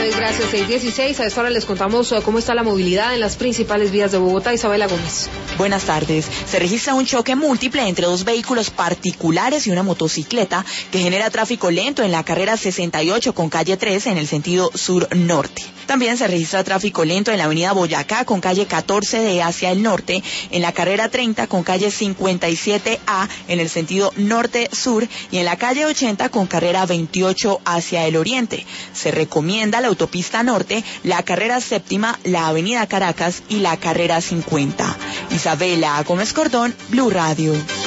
Gómez, gracias. 6:16. A esta hora les contamos cómo está la movilidad en las principales vías de Bogotá. Isabela Gómez. Buenas tardes. Se registra un choque múltiple entre dos vehículos particulares y una motocicleta que genera tráfico lento en la carrera 68 con calle 13 en el sentido sur-norte. También se registra tráfico lento en la avenida Boyacá con calle 14D hacia el norte, en la carrera 30 con calle 57A en el sentido norte-sur y en la calle 80 con carrera 28 hacia el oriente. Se recomienda la autopista norte, la carrera séptima, la avenida Caracas y la carrera 50. Isabela Gómez Cordón, Blue Radio.